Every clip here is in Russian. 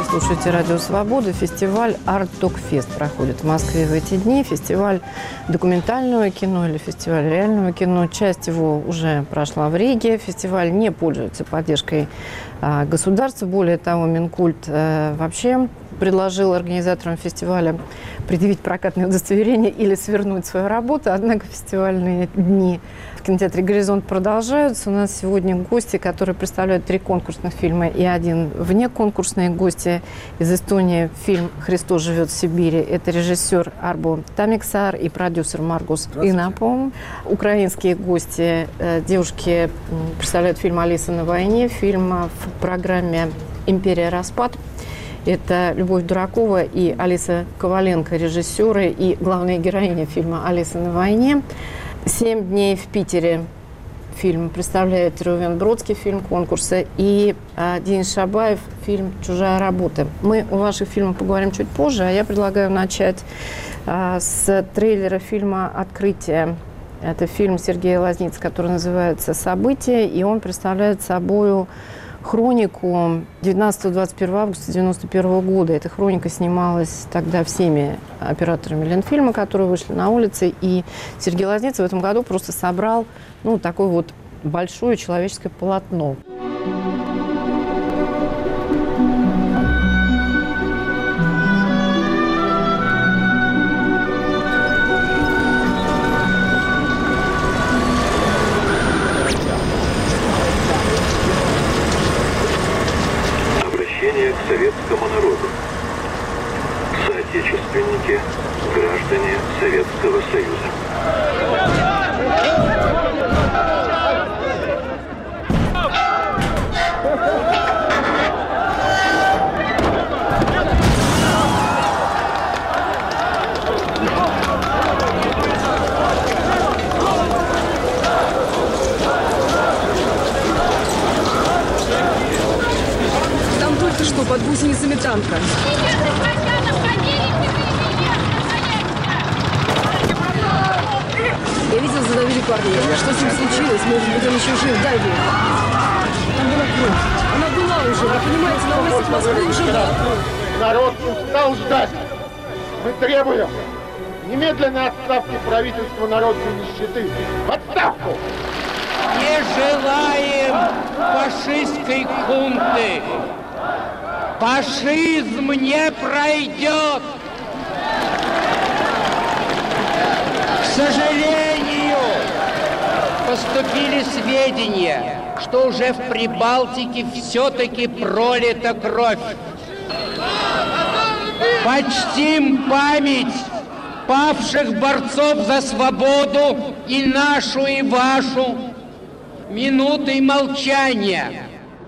слушаете «Радио Свобода». Фестиваль «Арт-Док-Фест» проходит в Москве в эти дни. Фестиваль документального кино или фестиваль реального кино. Часть его уже прошла в Риге. Фестиваль не пользуется поддержкой государства. Более того, Минкульт вообще предложил организаторам фестиваля предъявить прокатное удостоверение или свернуть свою работу. Однако фестивальные дни в кинотеатре «Горизонт» продолжаются. У нас сегодня гости, которые представляют 3 конкурсных фильма и один внеконкурсный. Гости из Эстонии. Фильм «Христос живет в Сибири». Это режиссер Арбо Тамиксар и продюсер Маргус Инапом. Украинские гости, девушки, представляют фильм «Алиса на войне». Фильм в программе «Империя. Распад». Это Любовь Дуракова и Алиса Коваленко, режиссеры и главная героиня фильма «Алиса на войне». «7 дней в Питере» фильм представляет Рувен Бродский, фильм конкурса, и Денис Шабаев, фильм «Чужая работа». Мы о ваших фильмах поговорим чуть позже, а я предлагаю начать с трейлера фильма «Открытие». Это фильм Сергея Лазницы, который называется «События», и он представляет собою хронику 19-21 августа 1991 года. Эта хроника снималась тогда всеми операторами Ленфильма, которые вышли на улицы. И Сергей Лазница в этом году просто собрал такое вот большое человеческое полотно. К советскому народу. Соотечественники, граждане Советского Союза. Что, под гусеницами танка? Я видел, задавили парня. Что с ним случилось? Может быть, он еще жив. Дай мне. Там была кровь. Она была уже. Вы понимаете, на улицах Москвы уже была кровь. Народ устал ждать. Мы требуем немедленной отставки правительства народной нищеты. В отставку! Не желаем фашистской хунты. Фашизм не пройдет! К сожалению, поступили сведения, что уже в Прибалтике все-таки пролита кровь. Почтим память павших борцов за свободу и нашу, и вашу минутой молчания.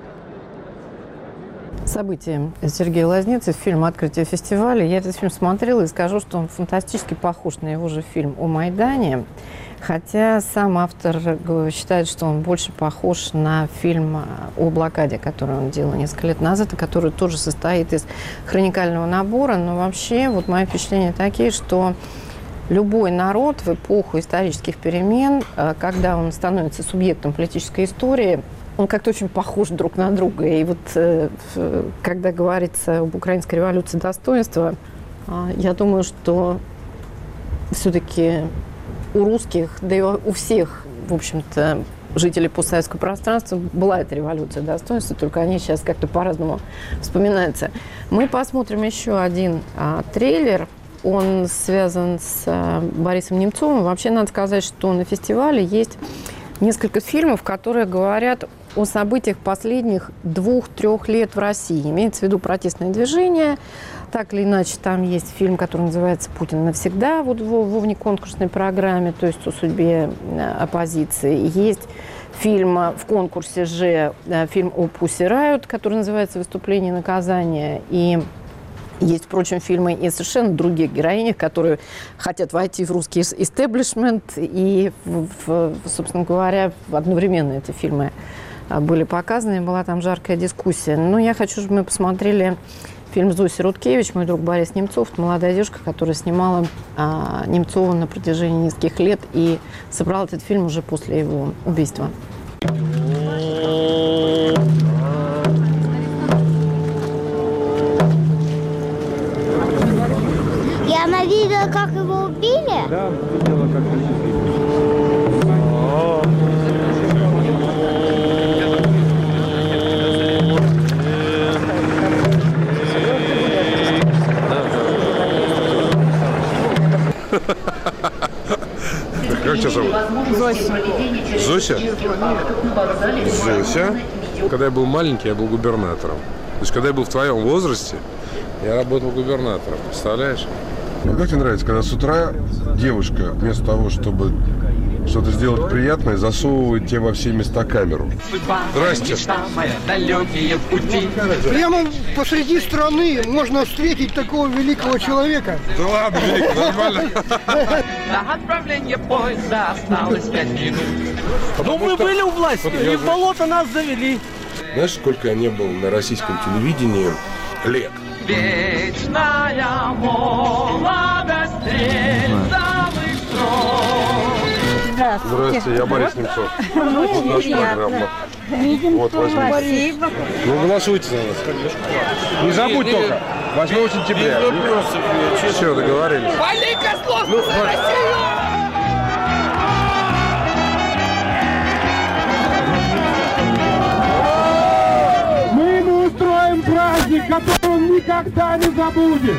События Сергея Лазницы, фильм «Открытие фестиваля». Я этот фильм смотрела и скажу, что он фантастически похож на его же фильм о Майдане. Хотя сам автор считает, что он больше похож на фильм о блокаде, который он делал несколько лет назад, и который тоже состоит из хроникального набора. Но вообще, вот мои впечатления такие, что любой народ в эпоху исторических перемен, когда он становится субъектом политической истории, он как-то очень похож друг на друга. И вот когда говорится об украинской революции достоинства, я думаю, что все-таки у русских, да и у всех, в общем-то, жителей постсоветского пространства была эта революция достоинства, только они сейчас как-то по-разному вспоминаются. Мы посмотрим еще один трейлер. Он связан с Борисом Немцовым. Вообще, надо сказать, что на фестивале есть несколько фильмов, которые говорят о событиях последних 2-3 лет в России. Имеется в виду протестное движение. Так или иначе, там есть фильм, который называется «Путин навсегда», вот во внеконкурсной программе, то есть о судьбе оппозиции. Есть фильм в конкурсе же, фильм о Pussy Riot, который называется «Выступление и наказание». И есть, впрочем, фильмы и совершенно других героинях, которые хотят войти в русский истеблишмент. И, собственно говоря, одновременно эти фильмы были показаны, была там жаркая дискуссия. Но я хочу, чтобы мы посмотрели фильм Зоси Рудкевич, мой друг Борис Немцов. Это молодая девушка, которая снимала Немцова на протяжении нескольких лет и собрала этот фильм уже после его убийства. она видела, как его убили? Да, видела, как его убили. Как тебя зовут? Зося. Зося? Зося? Когда я был маленький, я был губернатором. То есть, когда я был в твоем возрасте, я работал губернатором. Представляешь? Ну, как тебе нравится, когда с утра девушка вместо того, чтобы что-то сделать приятное, засовывает тебе во все места камеру? Здрасте. Прямо посреди страны можно встретить такого великого человека. Да ладно, великий, нормально. На отправление поезда осталось 5 минут. Ну мы были у власти, и в болото нас завели. Знаешь, сколько я не был на российском телевидении лет? Вечная молодость, рельсовых строк. Здравствуйте, я Борис Немцов. Вот наша программа. Вот, возьмите. Ну, голосуйте за нас. Не забудь только. 8 сентября. Все, договорились. Вали Козловского за Россию! Мы устроим праздник, который он никогда не забудет.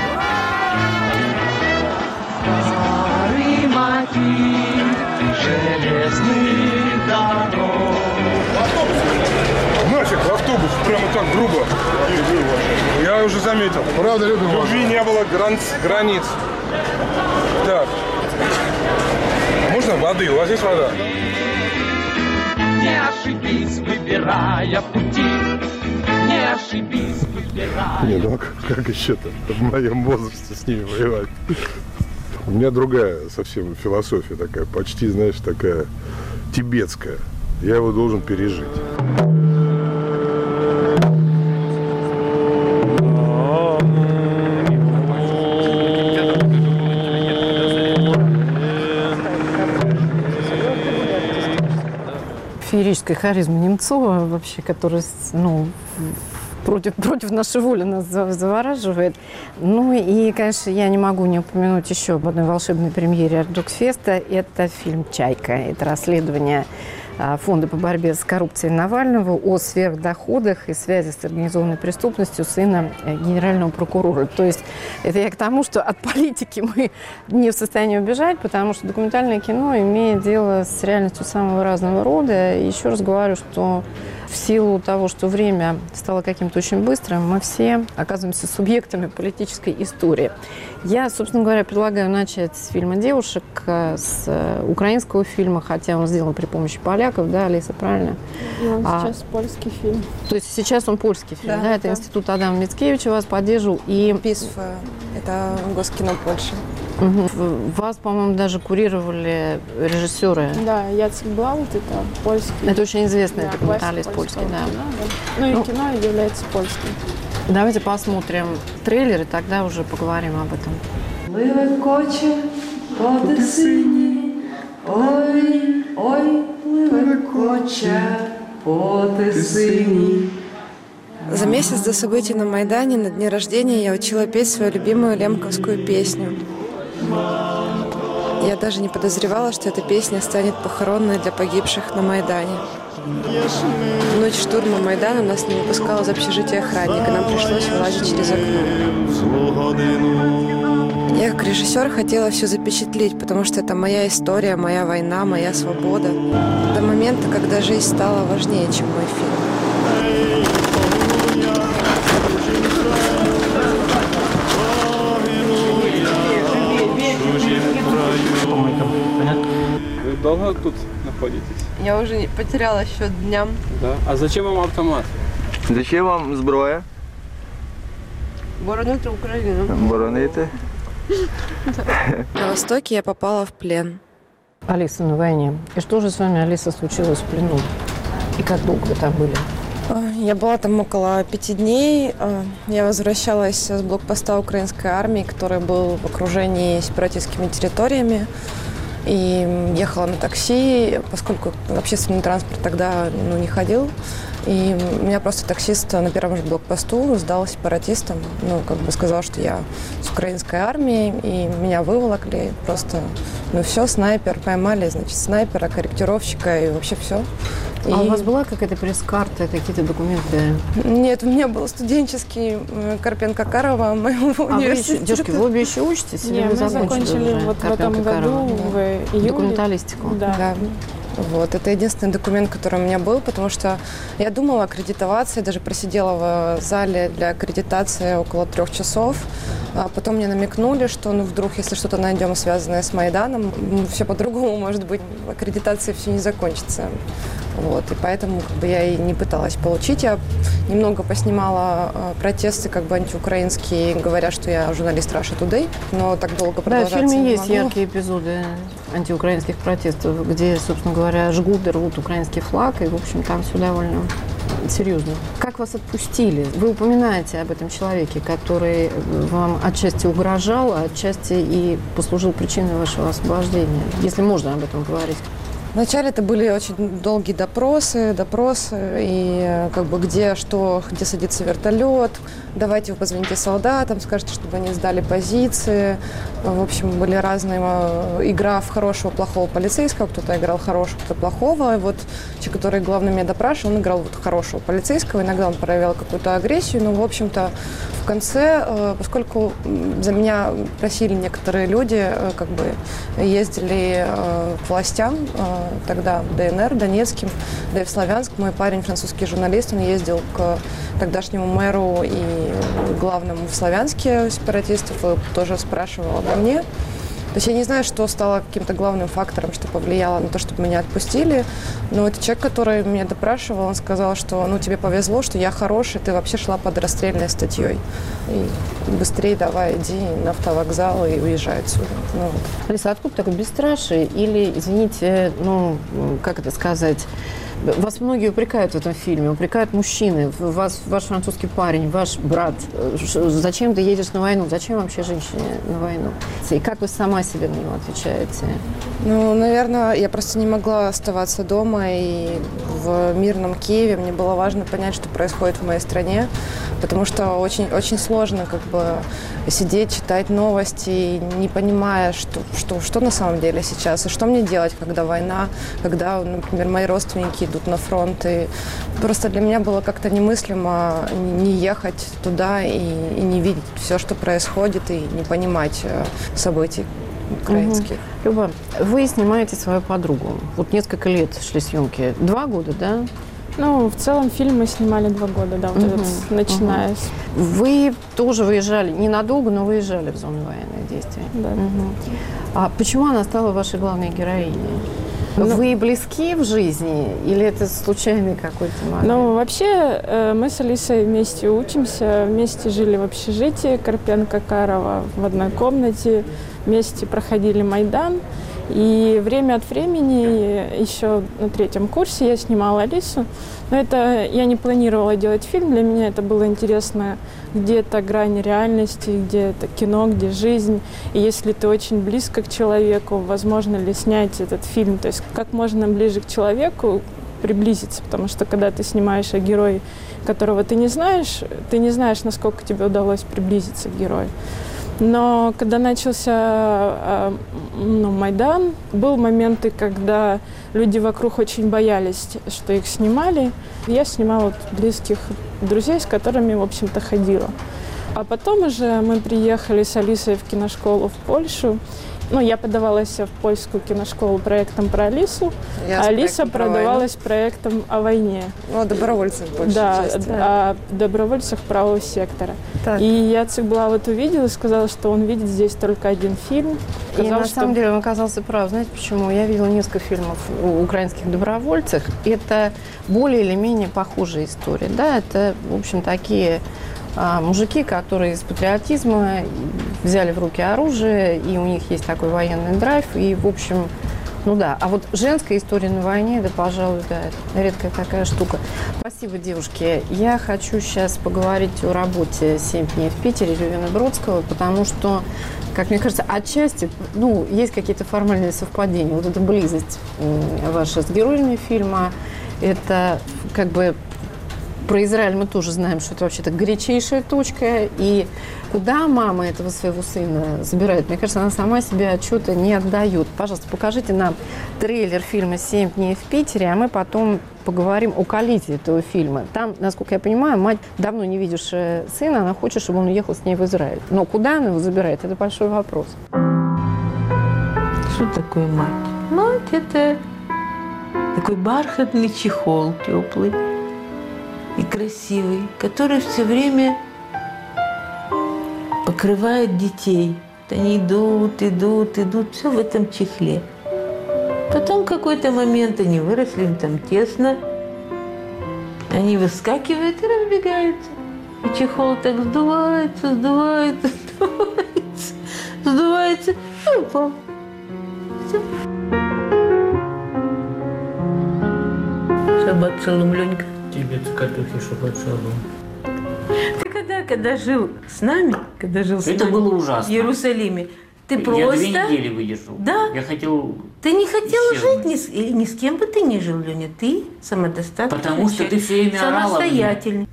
Старый мотив железных дорог. Нафиг в автобус, прямо так грубо. Я уже заметил. Правда, любим вас. Любви не было границ. Так. Можно воды? У вас есть вода? Не ошибись, выбирая пути. Не ошибись, выбирая. Не, ну как еще-то в моем возрасте с ними воевать? У меня другая совсем философия такая, почти, знаешь, такая тибетская. Я его должен пережить. Феерическая харизма Немцова, вообще, которая, ну, против нашей воли нас завораживает. Ну и, конечно, я не могу не упомянуть еще об одной волшебной премьере Артдокфеста. Это фильм «Чайка». Это расследование Фонда по борьбе с коррупцией Навального о сверхдоходах и связи с организованной преступностью сына генерального прокурора. То есть это я к тому, что от политики мы не в состоянии убежать, потому что документальное кино имеет дело с реальностью самого разного рода. И еще раз говорю, что в силу того, что время стало каким-то очень быстрым, мы все оказываемся субъектами политической истории. Я, собственно говоря, предлагаю начать с фильма «Девушек», с украинского фильма, хотя он сделан при помощи поляков, да, Алиса, правильно? Он сейчас польский фильм. То есть сейчас он польский фильм, да? Это Институт Адама Мицкевича вас поддерживал. И ПИСФ, это Госкино Польши. Вас, по-моему, даже курировали режиссеры. Да, Яцек Блаут, это польский. Это очень известный да, документалист польский, да. Ну и кино является польским. Давайте посмотрим трейлер, и тогда уже поговорим об этом. Пливе коче по Тисині, ой, ой, пливе коче по Тисині. За месяц до событий на Майдане на дне рождения я учила петь свою любимую лемковскую песню. Я даже не подозревала, что эта песня станет похоронной для погибших на Майдане. В ночь штурма Майдана нас не выпускал из общежития охранника, нам пришлось вылазить через окно. Я как режиссер хотела все запечатлеть, потому что это моя история, моя война, моя свобода. До момента, когда жизнь стала важнее, чем мой фильм. Вы долго тут находитесь? Я уже потеряла счет дням. Да. А зачем вам автомат? Зачем вам зброя? Боронити Україну. Боронити. На Востоке я попала в плен. Алиса на войне. И что же с вами, Алиса, случилось в плену? И как долго вы там были? Я была там около 5 дней. Я возвращалась с блокпоста украинской армии, который был в окружении сепаратистскими территориями. И ехала на такси, поскольку общественный транспорт тогда не ходил. И меня просто таксист на первом же блокпосту сдал сепаратистам. Сказал, что я с украинской армии, и меня выволокли. Просто, все, снайпер, поймали, значит, снайпера, корректировщика и вообще все. А у вас была какая-то пресс-карта, какие-то документы? Нет, у меня был студенческий Карпенко-Карова моего университета. Девушки, вы обе еще учитесь? Нет, мы закончили вот в этом году, в июле. Документалистику? Да. Вот, это единственный документ, который у меня был, потому что я думала аккредитоваться, я даже просидела в зале для аккредитации около 3 часов. А потом мне намекнули, что вдруг, если что-то найдем, связанное с Майданом, все по-другому, может быть, аккредитация все не закончится. Вот, и поэтому я и не пыталась получить. Я немного поснимала протесты антиукраинские, говоря, что я журналист Russia Today, но так долго продолжаться в фильме не есть могло. яркие эпизоды антиукраинских протестов, где, собственно говоря, жгут и рвут украинский флаг, и, в общем, там все довольно серьезно. Как вас отпустили? Вы упоминаете об этом человеке, который вам отчасти угрожал, а отчасти и послужил причиной вашего освобождения, если можно об этом говорить. Вначале это были очень долгие допросы, и где садится вертолет, давайте вы позвоните солдатам, скажите, чтобы они сдали позиции. В общем, были разные, игра в хорошего, плохого полицейского, кто-то играл хорошего, кто-то плохого. И вот человек, который главный меня допрашивал, он играл хорошего полицейского, иногда он проявлял какую-то агрессию, но, в общем-то, в конце, поскольку за меня просили некоторые люди, ездили к властям, тогда в ДНР, Донецким, да и в Славянск. Мой парень, французский журналист, он ездил к тогдашнему мэру и главному в Славянске сепаратистов, и тоже спрашивал обо мне. То есть я не знаю, что стало каким-то главным фактором, что повлияло на то, чтобы меня отпустили. Но этот человек, который меня допрашивал, он сказал, что тебе повезло, что я хороший, ты вообще шла под расстрельной статьей. И быстрее давай, иди на автовокзал и уезжай отсюда. Алиса, откуда такое бесстрашие? Или, извините, как это сказать, вас многие упрекают в этом фильме, упрекают мужчины, ваш французский парень, ваш брат. Зачем ты едешь на войну? Зачем вообще женщине на войну? И как вы сама себе на него отвечаете? Наверное, я просто не могла оставаться дома, и в мирном Киеве мне было важно понять, что происходит в моей стране, потому что очень, очень сложно сидеть, читать новости, не понимая, что на самом деле сейчас, и что мне делать, когда война, когда, например, мои родственники идут на фронт. И просто для меня было как-то немыслимо не ехать туда и не видеть все, что происходит, и не понимать событий украинских. Люба, вы снимаете свою подругу. Вот несколько лет шли съемки. 2 года, да? В целом фильм мы снимали 2 года, да, начиная с... Вы тоже выезжали, ненадолго, но выезжали в зону военных действий. Да. А почему она стала вашей главной героиней? Вы близки в жизни или это случайный какой-то момент? Вообще мы с Алисой вместе учимся, вместе жили в общежитии Карпенко-Карова в одной комнате, вместе проходили Майдан. И время от времени, еще на 3-м курсе, я снимала Алису. Но это я не планировала делать фильм. Для меня это было интересно, где это грань реальности, где это кино, где жизнь. И если ты очень близко к человеку, возможно ли снять этот фильм? То есть как можно ближе к человеку приблизиться? Потому что когда ты снимаешь о герое, которого ты не знаешь, насколько тебе удалось приблизиться к герою. Но когда начался Майдан, были моменты, когда люди вокруг очень боялись, что их снимали. Я снимала близких друзей, с которыми, в общем-то, ходила. А потом уже мы приехали с Алисой в киношколу в Польшу. Я подавалась в польскую киношколу проектом про Алису, а Алиса продавалась проектом о войне. О добровольцах больше. Да, о добровольцах правого сектора. Так. И я Цикблауэт увидела и сказала, что он видит здесь только один фильм. Сказал, на самом деле он оказался прав. Знаете почему? Я видела несколько фильмов о украинских добровольцах. Это более или менее похожая история. Да, это, в общем, такие... мужики, которые из патриотизма взяли в руки оружие, и у них есть такой военный драйв, и, в общем, А вот женская история на войне, да, пожалуй, да, редкая такая штука. Спасибо, девушки. Я хочу сейчас поговорить о работе «7 дней в Питере» Левина Бродского, потому что как мне кажется, отчасти, ну, есть какие-то формальные совпадения. Вот эта близость ваша с героями фильма, это как бы про Израиль мы тоже знаем, что это вообще-то горячейшая точка. И куда мама этого своего сына забирает, мне кажется, она сама себе отчета не отдает. Пожалуйста, покажите нам трейлер фильма «7 дней в Питере», а мы потом поговорим о коллизии этого фильма. Там, насколько я понимаю, мать, давно не видевшая сына, она хочет, чтобы он уехал с ней в Израиль. Но куда она его забирает, это большой вопрос. Что такое мать? Мать – это такой бархатный чехол теплый и красивый, который все время покрывает детей. Они идут, все в этом чехле. Потом в какой-то момент они выросли, им там тесно, они выскакивают и разбегаются. И чехол так сдувается, и упал. Все. Шаббат шалом, Ленька. Тебе цикатухи, шаббат шалом. Ты когда жил с нами, это было ужасно. В Иерусалиме, ты Я просто... 2 недели выдержал. Да. Я хотел... Ты не хотел исчезнуть. жить ни с кем бы ты не жил, Леня. Ты самодостаточный. Потому что ты все время орала мне. Самостоятельный.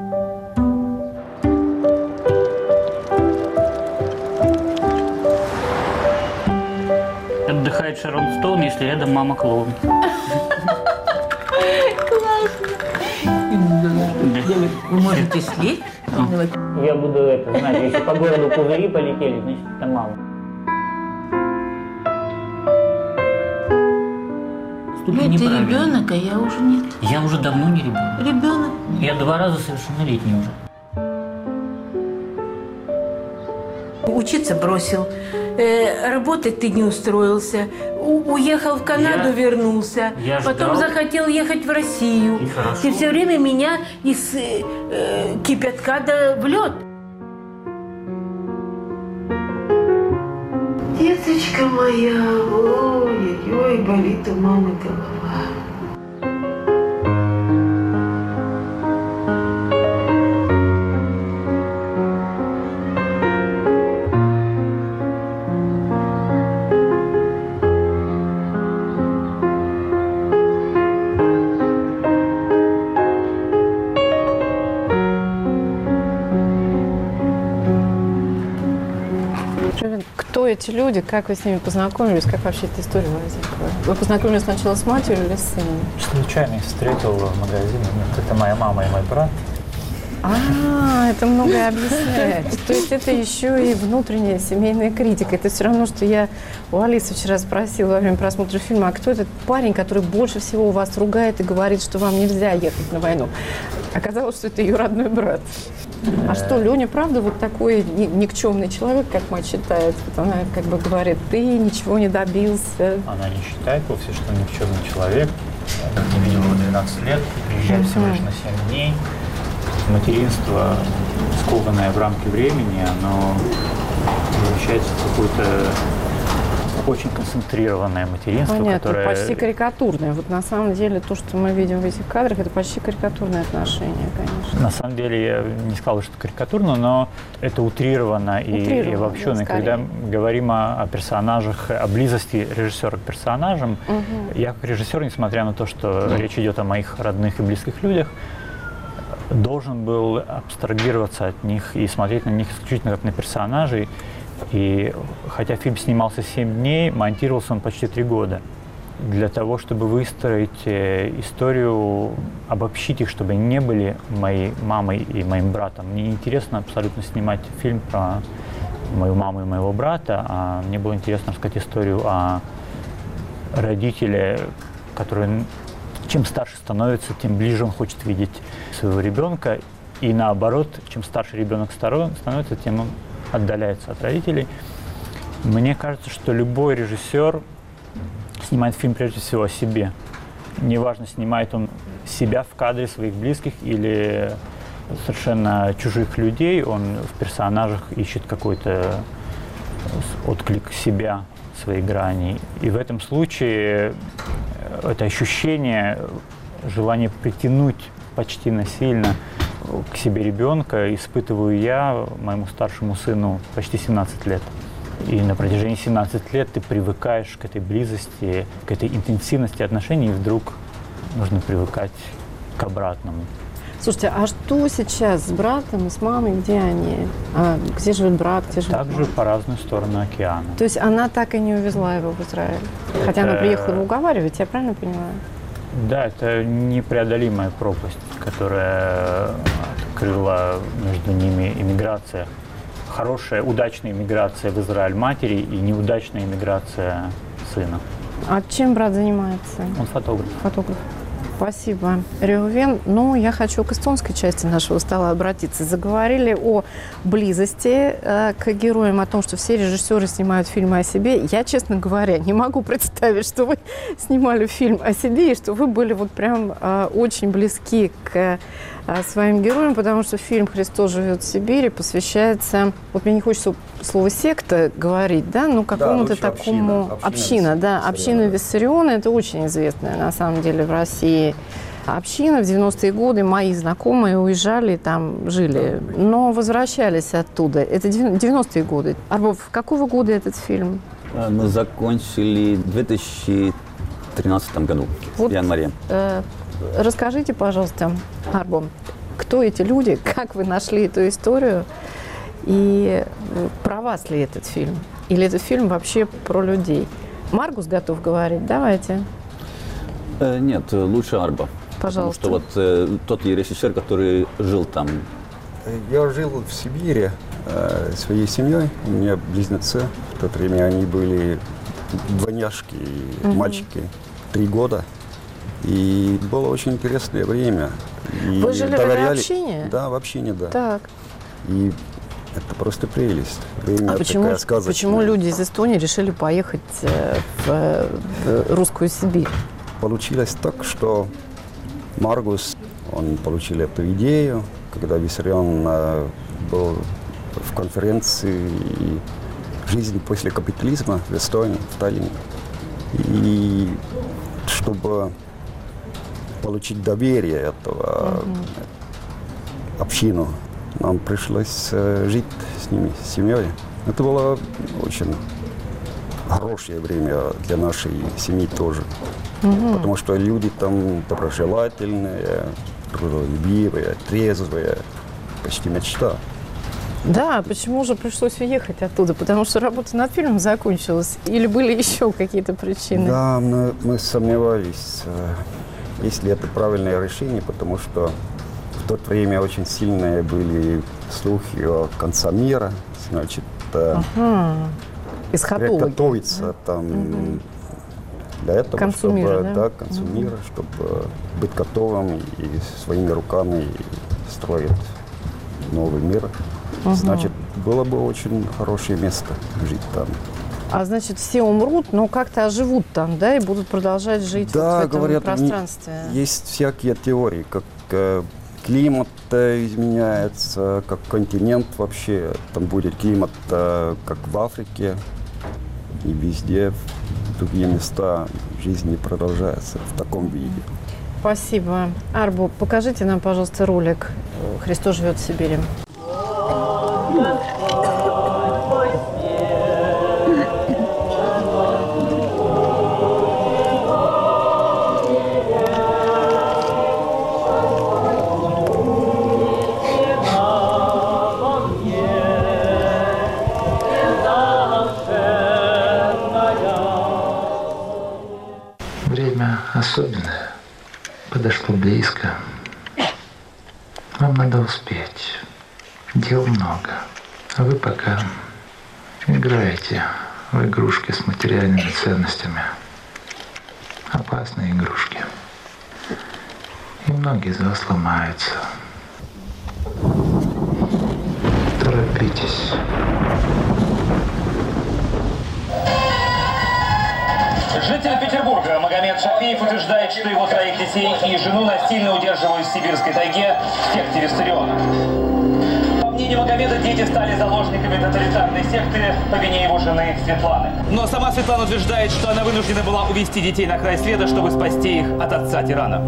Отдыхает Шарон Стоун, если рядом мама клоун. Вы можете слить? Я буду это знать. Если по городу пузыри полетели, значит это мама. Ты ребенок, а я уже нет. Я уже давно не ребенок. Ребенок. Я 2 раза совершеннолетний уже. Учиться бросил, работать ты не устроился, уехал в Канаду, вернулся, потом захотел ехать в Россию. Ты все время меня из кипятка в лед. Деточка моя, ой-ой-ой, болит у мамы голова. Кто эти люди, как вы с ними познакомились, как вообще эта история возникла? Вы познакомились сначала с матерью или с сыном? Случайно их встретил в магазине. Это моя мама и мой брат. Это многое объясняет. То есть это еще и внутренняя семейная критика. Это все равно, что я у Алисы вчера спросила во время просмотра фильма, а кто этот парень, который больше всего вас ругает и говорит, что вам нельзя ехать на войну? Оказалось, что это ее родной брат. А что, Леня, правда, вот такой никчемный человек, как мать считает? Вот она как бы говорит, ты ничего не добился. Она не считает вовсе, что никчемный человек. Я не видел его 12 лет, приезжает всего лишь на 7 дней. Материнство, скованное в рамки времени, оно превращается в какое-то очень концентрированное материнство, понятно, которое... почти карикатурное. Вот на самом деле то, что мы видим в этих кадрах, это почти карикатурное отношение, конечно. На самом деле я не сказал, что это карикатурно, но это утрировано и обобщенно. Когда говорим о персонажах, о близости режиссера к персонажам, я как режиссер, несмотря на то, что речь идет о моих родных и близких людях, должен был абстрагироваться от них и смотреть на них исключительно как на персонажей. И хотя фильм снимался 7 дней, монтировался он почти 3 года. Для того, чтобы выстроить историю, обобщить их, чтобы они не были моей мамой и моим братом. Мне неинтересно абсолютно снимать фильм про мою маму и моего брата, а мне было интересно рассказать историю о родителе, который чем старше становится, тем ближе он хочет видеть своего ребенка. И наоборот, чем старше ребенок становится, тем он отдаляется от родителей. Мне кажется, что любой режиссер снимает фильм прежде всего о себе. Неважно, снимает он себя в кадре, своих близких или совершенно чужих людей, он в персонажах ищет какой-то отклик себя, своей грани. И в этом случае это ощущение, желание притянуть почти насильно к себе ребенка испытываю я, моему старшему сыну почти 17 лет. И на протяжении 17 лет ты привыкаешь к этой близости, к этой интенсивности отношений, и вдруг нужно привыкать к обратному. Слушайте, а что сейчас с братом и с мамой? Где они? Где живет брат? Где живет Также по разную сторону океана. То есть она так и не увезла его в Израиль? Хотя она приехала его уговаривать, я правильно понимаю? Да, это непреодолимая пропасть, которая открыла между ними иммиграция. Хорошая, удачная иммиграция в Израиль матери и неудачная иммиграция сына. А чем брат занимается? Он фотограф. Фотограф. Спасибо, Реувен. Ну, я хочу к эстонской части нашего стола обратиться. Заговорили о близости к героям, о том, что все режиссеры снимают фильмы о себе. Я, честно говоря, не могу представить, что вы снимали фильм о себе и что вы были вот прям очень близки к своим героям, потому что фильм «Христос живет в Сибири» посвящается, вот мне не хочется слово «секта» говорить, да, но какому-то такому... Община Виссариона. Это очень известная, на самом деле, в России община. В 90-е годы мои знакомые уезжали, там жили, но возвращались оттуда. Это 90-е годы. Арбов, какого года этот фильм? Мы закончили в 2013 году, в январе. Расскажите, пожалуйста, Арбо, кто эти люди, как вы нашли эту историю и про вас ли этот фильм? Или этот фильм вообще про людей? Маргус готов говорить, давайте. Нет, лучше Арба. Пожалуйста. Потому что вот тот режиссер, который жил там. Я жил в Сибири своей семьей. У меня близнецы. В то время они были двойняшки, мальчики, 3 года. И было очень интересное время. И вы жили в общине? Да, в общине, да. Так. И это просто прелесть. Время почему люди из Эстонии решили поехать в русскую Сибирь? Получилось так, что Маргус, он получил эту идею, когда Виссарион был в конференции «Жизнь после капитализма» в Эстонии, в Таллине. И чтобы получить доверие этого общину, нам пришлось жить с ними, с семьей. Это было очень хорошее время для нашей семьи тоже. Потому что люди там доброжелательные, трудолюбивые, трезвые, почти мечта. Да, почему же пришлось уехать оттуда? Потому что работа над фильмом закончилась? Или были еще какие-то причины? Да, мы сомневались, если это правильное решение, потому что в то время очень сильные были слухи о конце мира, значит, готовиться там для этого, к концу мира, к концу мира, чтобы быть готовым и своими руками строить новый мир. Значит, было бы очень хорошее место жить там. А значит, все умрут, но как-то оживут там, да, и будут продолжать жить вот в этом говорят, пространстве? Есть всякие теории, как климат изменяется, как континент вообще. Там будет климат, как в Африке, и везде, в другие места жизнь не продолжается в таком виде. Спасибо. Арбу, покажите нам, пожалуйста, ролик «Христос живет в Сибири». Время особенное, подошло близко. Вам надо успеть. Дел много. А вы пока играете в игрушки с материальными ценностями. Опасные игрушки. И многие из вас ломаются. Торопитесь. Житель Петербурга Магомед Шафиев утверждает, что его 3 детей и жену насильно удерживают в сибирской тайге в секте Виссариона. По мнению Магомеда, дети стали заложниками тоталитарной секты по вине его жены Светланы. Но сама Светлана утверждает, что она вынуждена была увести детей на край света, чтобы спасти их от отца-тирана.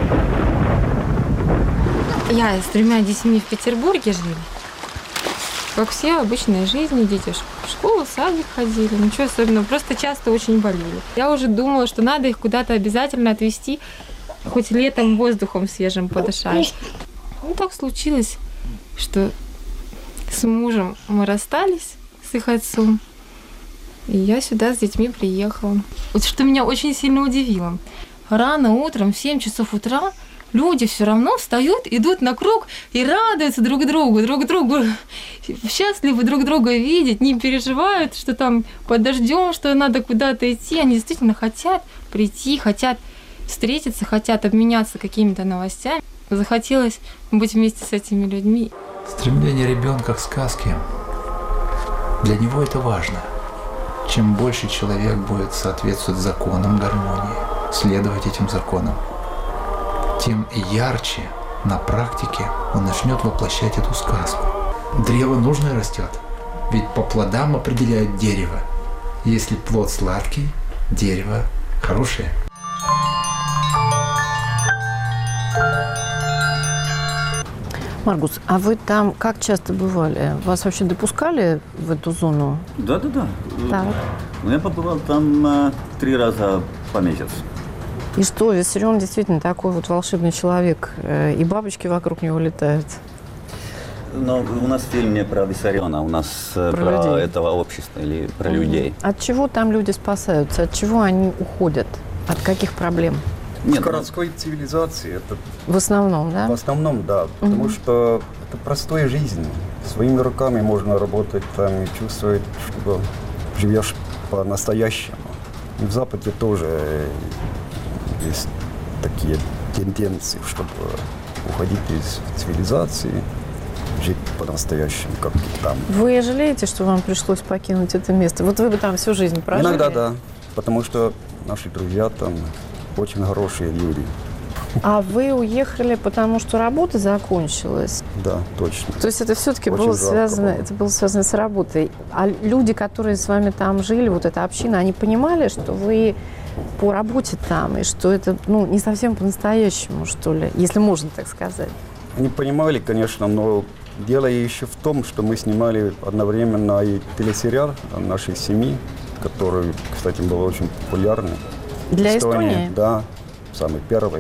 Я с 3 детьми в Петербурге жили. как все обычные жизни, дети в школу, в садик ходили, ничего особенного, просто часто очень болели. Я уже думала, что надо их куда-то обязательно отвезти, хоть летом воздухом свежим подышать. Ну, так случилось, что с мужем мы расстались, с их отцом, и я сюда с детьми приехала. Вот что меня очень сильно удивило. Рано утром, в 7 часов утра, люди все равно встают, идут на круг и радуются друг другу счастливы друг друга видеть, не переживают, что там под дождем, что надо куда-то идти. Они действительно хотят прийти, хотят встретиться, хотят обменяться какими-то новостями. Захотелось быть вместе с этими людьми. Стремление ребенка к сказке, для него это важно. Чем больше человек будет соответствовать законам гармонии, следовать этим законам, тем ярче на практике он начнет воплощать эту сказку. Древо нужное растет, ведь по плодам определяют дерево. Если плод сладкий, дерево хорошее. Маргус, а вы там как часто бывали? Вас вообще допускали в эту зону? Да. Так. Я побывал там 3 раза по месяцу. И что, Виссарион действительно такой вот волшебный человек, и бабочки вокруг него летают? Но у нас фильм не про Виссариона, у нас про этого общества или про людей. От чего там люди спасаются? От чего они уходят? От каких проблем? Нет, городской цивилизации это... В основном, да? В основном, да. Потому что это простая жизнь. Своими руками можно работать там и чувствовать, что живешь по-настоящему. И в Западе тоже есть такие тенденции, чтобы уходить из цивилизации, жить по-настоящему, как и там. Вы жалеете, что вам пришлось покинуть это место? Вот вы бы там всю жизнь прожили? Иногда да, потому что наши друзья там очень хорошие люди. А вы уехали, потому что работа закончилась? Да, точно. То есть это все-таки было связано с работой. А люди, которые с вами там жили, вот эта община, они понимали, что вы по работе там, и что это, не совсем по-настоящему, что ли, если можно так сказать? Они понимали, конечно, но дело еще в том, что мы снимали одновременно и телесериал о нашей семье, который, кстати, был очень популярный. Для Эстонии? Да, самый первый.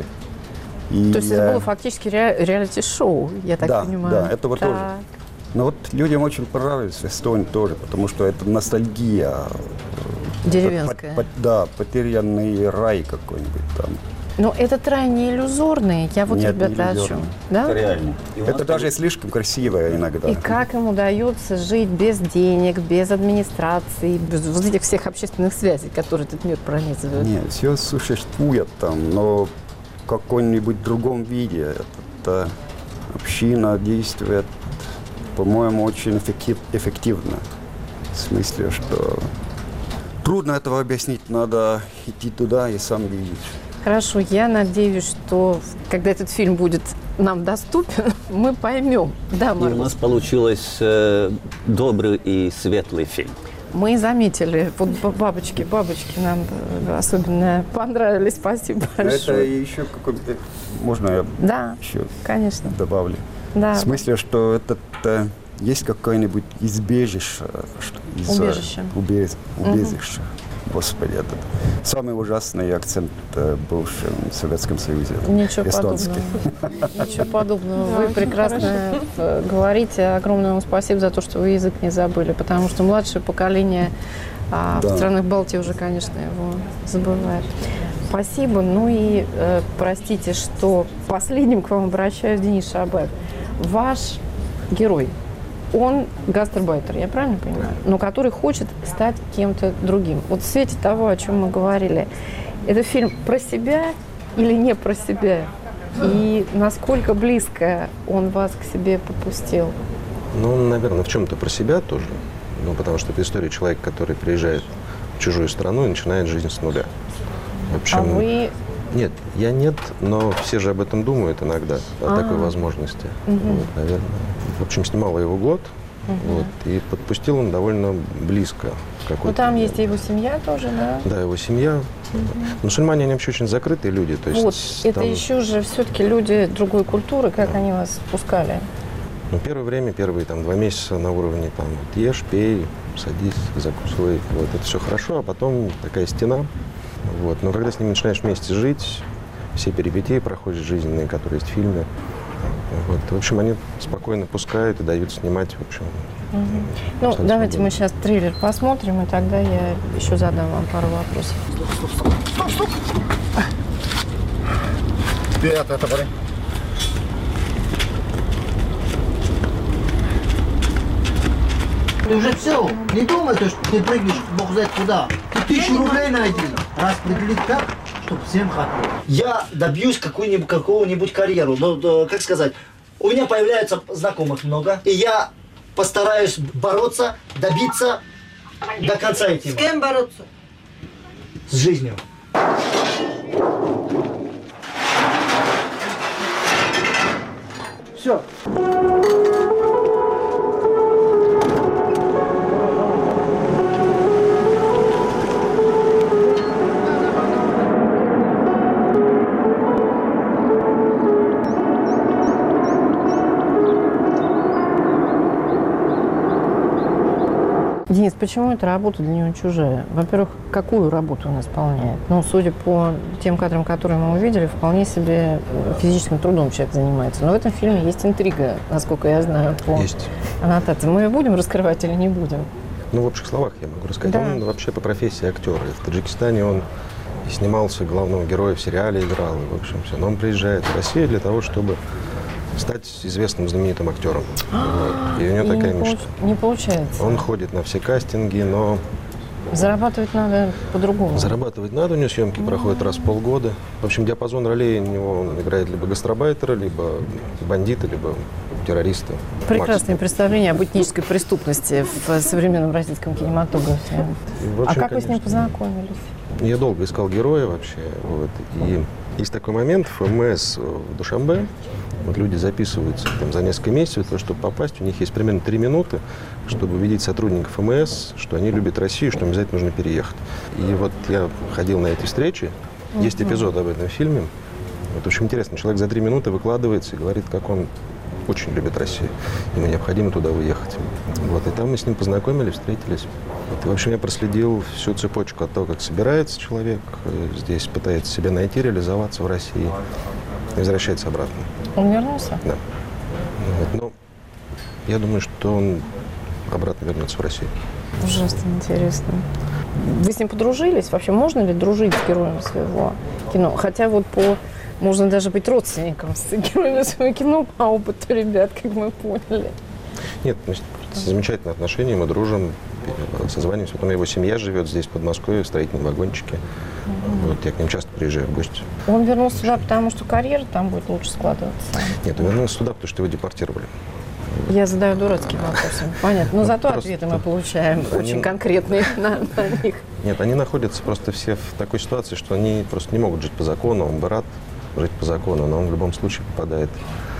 И то есть это было фактически реалити-шоу, я так понимаю? Да, это вот тоже. Но вот людям очень понравилось в Эстонии тоже, потому что это ностальгия. Деревенская. Да, потерянный рай какой-нибудь там. Но этот рай не иллюзорный, я вот, ребята, о чем? Да? Это реально. Это даже слишком красиво иногда. И как им удается жить без денег, без администрации, без вот этих всех общественных связей, которые этот мир пронизывают? Нет, все существует там, но в каком-нибудь другом виде. Эта община действует, по-моему, очень эффективно. В смысле, что трудно этого объяснить, надо идти туда и сам видеть. Хорошо, я надеюсь, что когда этот фильм будет нам доступен, мы поймем. Да, Маргус? У нас получился добрый и светлый фильм. Мы заметили, вот бабочки нам особенно понравились, спасибо большое. Это еще какой-то, можно я еще конечно. Добавлю? Да. В смысле, что это есть какое-нибудь убежище. Господи, это самый ужасный акцент в бывшем Советском Союзе. Ничего эстонский. Подобного. Ничего подобного. Вы прекрасно говорите. Огромное вам спасибо за то, что вы язык не забыли, потому что младшее поколение в странах Балтии уже, конечно, его забывает. Спасибо. Ну и простите, что последним к вам обращаюсь, Денис Шаабаев. Ваш герой. Он гастарбайтер, я правильно понимаю? Но который хочет стать кем-то другим. Вот в свете того, о чем мы говорили, это фильм про себя или не про себя? И насколько близко он вас к себе попустил? Ну, наверное, в чем-то про себя тоже. Ну, потому что это история человека, который приезжает в чужую страну и начинает жизнь с нуля. В общем, а вы... Нет, я нет, но все же об этом думают иногда, о такой возможности. Вот, наверное. В общем, снимал его год, вот, и подпустил он довольно близко. Ну, там есть и его семья тоже, да? Да, его семья. Мусульмане, они вообще очень закрытые люди. То есть, вот, это еще же все-таки люди другой культуры, как они вас пускали? Ну, первое время, первые там 2 месяца на уровне там вот, ешь, пей, садись, закусывай. Вот это все хорошо, а потом такая стена. Вот. Но когда с ними начинаешь вместе жить, все перипетии проходят жизненные, которые есть в фильме. Вот. В общем, они спокойно пускают и дают снимать, в общем. Ну, давайте мы сейчас трейлер посмотрим, и тогда я еще задам вам пару вопросов. Стоп! Вперед, это парень. Ты уже все, не думай, что ты прыгнешь, бог знает куда. Ты 1000 рублей найди, распределить так, чтобы всем хватило. Я добьюсь какого-нибудь карьеру, но, как сказать, у меня появляется знакомых много, и я постараюсь бороться, добиться до конца этим. С кем бороться? С жизнью. Все. Денис, почему эта работа для него чужая? Во-первых, какую работу он исполняет? Ну, судя по тем кадрам, которые мы увидели, вполне себе физическим трудом человек занимается. Но в этом фильме есть интрига, насколько я знаю, по аннотации. Мы ее будем раскрывать или не будем? Ну, в общих словах я могу рассказать. Да. Он вообще по профессии актер. И в Таджикистане он и снимался, главного героя в сериале играл. И, в общем, все. Но он приезжает в Россию для того, чтобы стать известным, знаменитым актером. Вот. И у него такая мечта. Не получается. Он ходит на все кастинги, но... Зарабатывать надо по-другому. Зарабатывать надо, у него съемки проходят раз в полгода. В общем, диапазон ролей у него, он играет либо гастарбайтера, либо бандита, либо террориста. Прекрасное представление об этнической преступности в современном российском кинематографе. В общем, как вы с ним познакомились? Я долго искал героя вообще. Вот. И есть такой момент в ФМС в Душанбе. Вот люди записываются там, за несколько месяцев, для того, чтобы попасть. У них есть примерно 3 минуты, чтобы убедить сотрудников ФМС, что они любят Россию, что им обязательно нужно переехать. И вот я ходил на эти встречи. Есть эпизод об этом фильме. Вот очень интересно. Человек за 3 минуты выкладывается и говорит, как он очень любит Россию. Ему необходимо туда уехать. Вот. И там мы с ним познакомились, встретились. Вот. И, в общем, я проследил всю цепочку от того, как собирается человек здесь, пытается себя найти, реализоваться в России и возвращается обратно. Он вернулся? Да. Вот. Но я думаю, что он обратно вернется в Россию. Ужасно интересно. Вы с ним подружились? Вообще можно ли дружить с героем своего кино? Хотя вот можно даже быть родственником с героями своего кино по опыту ребят, как мы поняли. Нет, замечательные отношения, мы дружим, созваниваемся. Потом его семья живет здесь, в Подмосковье, в строительном вагончике. Вот, я к ним часто приезжаю в гости. Он вернулся сюда, потому что карьера там будет лучше складываться? Нет, он вернулся сюда, потому что его депортировали. Я задаю дурацкие вопросы. Понятно. Но зато ответы мы получаем очень конкретные на них. Нет, они находятся просто все в такой ситуации, что они просто не могут жить по закону. Он бы рад жить по закону, но он в любом случае попадает,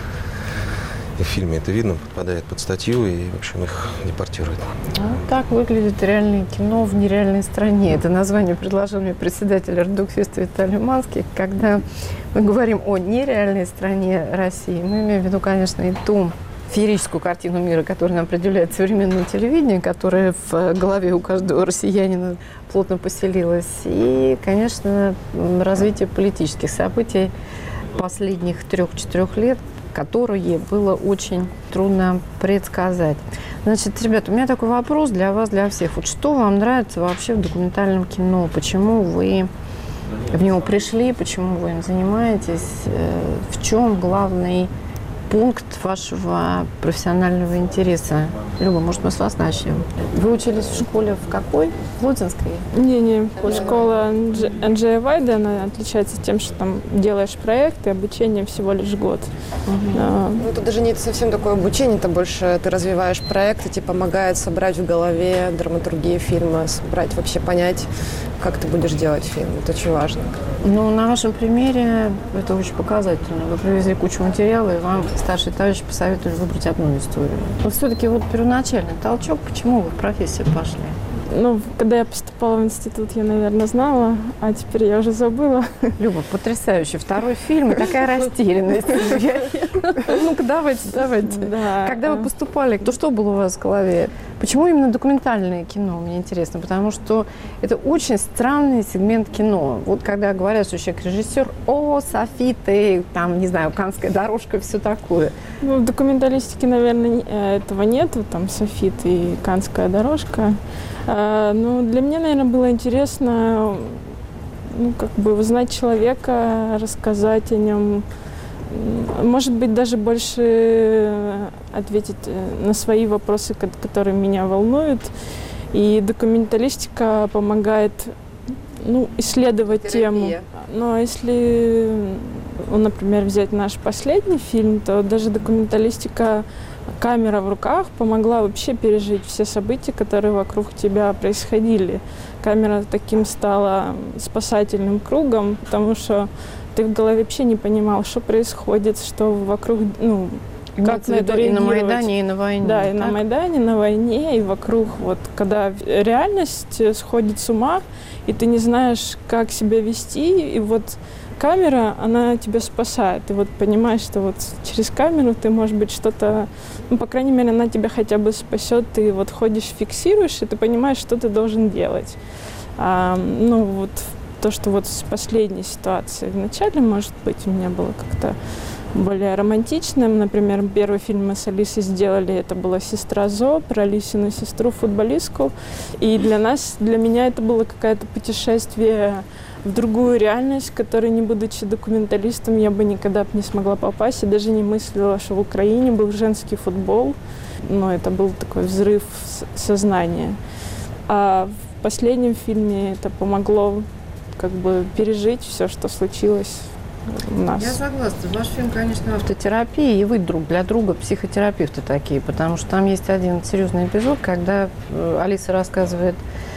и в фильме это видно, попадает под статью, и, в общем, их депортируют. Вот так выглядит реальное кино в нереальной стране. Это название предложил мне председатель Ардукфеста Виталий Манский. Когда мы говорим о нереальной стране России, мы имеем в виду, конечно, и ту феерическую картину мира, которую нам определяет современное телевидение, которая в голове у каждого россиянина плотно поселилась. И, конечно, развитие политических событий последних 3-4 лет, которые было очень трудно предсказать. Значит, ребята, у меня такой вопрос для вас, для всех. Вот что вам нравится вообще в документальном кино? Почему вы в него пришли? Почему вы им занимаетесь? В чем главный пункт вашего профессионального интереса? Люба, может, мы с вас начнем? Вы учились в школе в какой? В Лодзинской? Не. Школа Анджея Вайда, она отличается тем, что там делаешь проекты, обучение всего лишь год. Ну, это даже не совсем такое обучение, это больше ты развиваешь проекты, тебе помогает собрать в голове драматургию фильма, собрать, вообще понять, как ты будешь делать фильм. Это очень важно. Ну, на вашем примере это очень показательно. Вы привезли кучу материала, и вам старшие товарищи посоветовали выбрать одну историю. Но все-таки вот первоначальный толчок, почему вы в профессию пошли? Ну, когда я поступала в институт, я, наверное, знала, а теперь я уже забыла. Люба, потрясающий второй фильм, и такая растерянность. Ну-ка, давайте. Когда вы поступали, то что было у вас в голове? Почему именно документальное кино? Мне интересно, потому что это очень странный сегмент кино. Вот когда говорят, что человек режиссер, софиты, там, не знаю, Каннская дорожка, все такое. Ну, в документалистике, наверное, этого нет, там софиты и Каннская дорожка. Ну, для меня, наверное, было интересно, как бы узнать человека, рассказать о нем, может быть, даже больше ответить на свои вопросы, которые меня волнуют. И документалистика помогает, исследовать тему. Но если, например, взять наш последний фильм, то даже документалистика, камера в руках помогла вообще пережить все события, которые вокруг тебя происходили. Камера таким стала спасательным кругом, потому что ты в голове вообще не понимал, что происходит, что вокруг, как на это реагировать. И на Майдане, и на войне. Да, и на Майдане, на войне, и вокруг. Вот когда реальность сходит с ума, и ты не знаешь, как себя вести, и вот камера, она тебя спасает. Ты вот понимаешь, что вот через камеру ты, может быть, что-то, по крайней мере, она тебя хотя бы спасет. Ты вот ходишь, фиксируешь, и ты понимаешь, что ты должен делать. Вот то, что вот с последней ситуацией вначале, может быть, у меня было как-то более романтичным. Например, первый фильм мы с Алисой сделали, это была «Сестра Зо», про Алисину сестру-футболистку. И для меня это было какое-то путешествие в другую реальность, в которой, не будучи документалистом, я бы никогда не смогла попасть. Я даже не мыслила, что в Украине был женский футбол. Но это был такой взрыв сознания. А в последнем фильме это помогло как бы пережить все, что случилось у нас. Я согласна. Ваш фильм, конечно, автотерапия, и вы друг для друга психотерапевты такие, потому что там есть один серьезный эпизод, когда Алиса рассказывает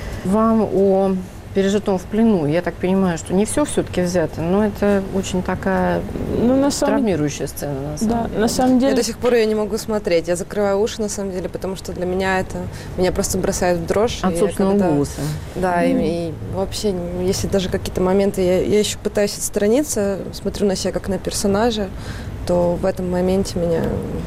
вам о пережитом в плену. Я так понимаю, что не все все-таки взято, но это очень такая травмирующая сцена. На самом деле. До сих пор я не могу смотреть. Я закрываю уши, на самом деле, потому что для меня меня просто бросает в дрожь. От собственного голоса. Да, и вообще, если даже какие-то моменты я еще пытаюсь отстраниться, смотрю на себя как на персонажа, то в этом моменте меня...